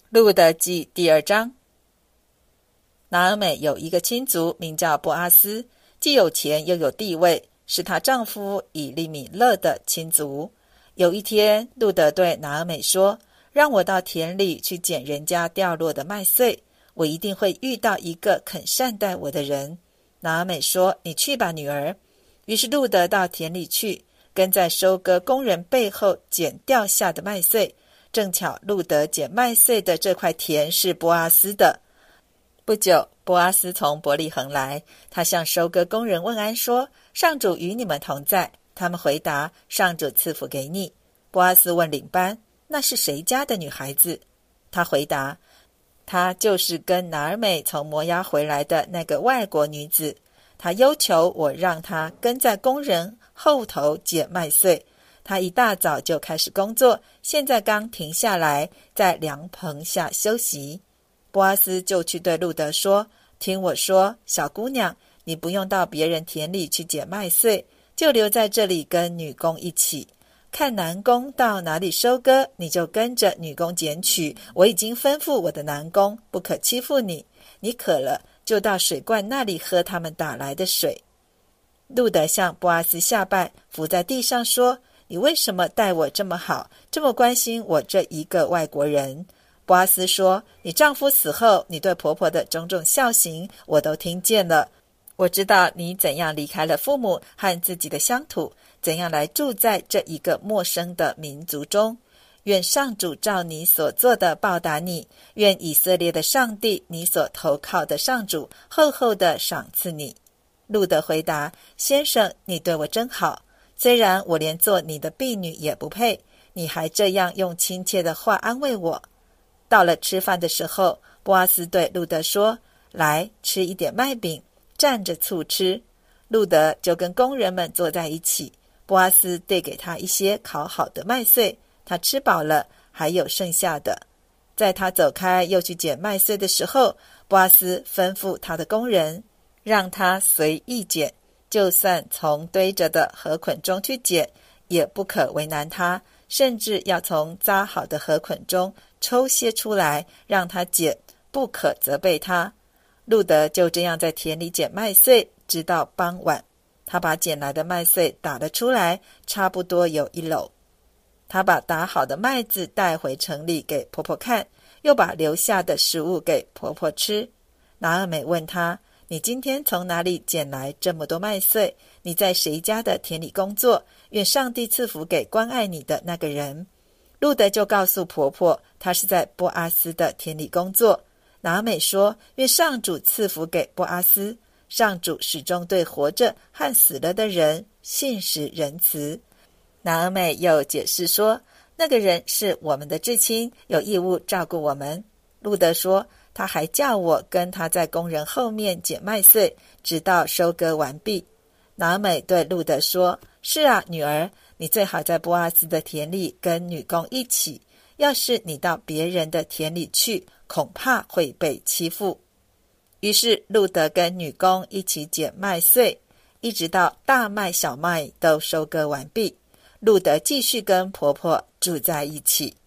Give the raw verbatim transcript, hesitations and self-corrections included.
路得记第二章。拿俄美有一个亲族名叫波阿斯，既有钱又有地位，是她丈夫以利米勒的亲族。有一天，路得对拿俄美说，让我到田里去捡人家掉落的麦穗，我一定会遇到一个肯善待我的人。拿俄美说，你去吧，女儿。于是路得到田里去，跟在收割工人背后捡掉下的麦穗。正巧路得捡麦穗的这块田是波阿斯的。不久，波阿斯从伯利恒来，他向收割工人问安说，上主与你们同在。他们回答，上主赐福给你。波阿斯问领班，那是谁家的女孩子？他回答，她就是跟拿俄美从摩押回来的那个外国女子。她要求我让她跟在工人后头捡麦穗。她一大早就开始工作，现在刚停下来，在凉棚下休息。波阿斯就去对路得说，听我说，小姑娘，你不用到别人田里去捡麦穗，就留在这里跟女工一起。看男工到哪里收割，你就跟着女工捡取。我已经吩咐我的男工，不可欺负你。你渴了，就到水罐那里喝他们打来的水。路得向波阿斯下拜，伏在地上说，你为什么待我这么好，这么关心我这一个外国人？波阿斯说，你丈夫死后，你对婆婆的种种孝行，我都听见了。我知道你怎样离开了父母和自己的乡土，怎样来住在这一个陌生的民族中。愿上主照你所做的报答你，愿以色列的上帝，你所投靠的上主，厚厚的赏赐你。路得回答，先生，你对我真好，虽然我连做你的婢女也不配，你还这样用亲切的话安慰我。到了吃饭的时候，波阿斯对路得说，来吃一点麦饼，蘸着醋吃。路得就跟工人们坐在一起，波阿斯递给他一些烤好的麦穗，他吃饱了，还有剩下的。在他走开又去捡麦穗的时候，波阿斯吩咐他的工人，让他随意捡，就算从堆着的禾捆中去捡，也不可为难他，甚至要从扎好的禾捆中抽些出来让他捡，不可责备他。路得就这样在田里捡麦穗，直到傍晚。他把捡来的麦穗打了出来，差不多有一篓。他把打好的麦子带回城里给婆婆看，又把留下的食物给婆婆吃。拿俄美问他，你今天从哪里捡来这么多麦穗？你在谁家的田里工作？愿上帝赐福给关爱你的那个人。路得就告诉婆婆，他是在波阿斯的田里工作。拿俄美说，愿上主赐福给波阿斯，上主始终对活着和死了的人信实仁慈。拿俄美又解释说，那个人是我们的至亲，有义务照顾我们。路得说，他还叫我跟他在工人后面捡麦穗，直到收割完毕。拿俄美对路得说，是啊，女儿，你最好在波阿斯的田里跟女工一起，要是你到别人的田里去，恐怕会被欺负。于是路得跟女工一起捡麦穗，一直到大麦小麦都收割完毕。路得继续跟婆婆住在一起。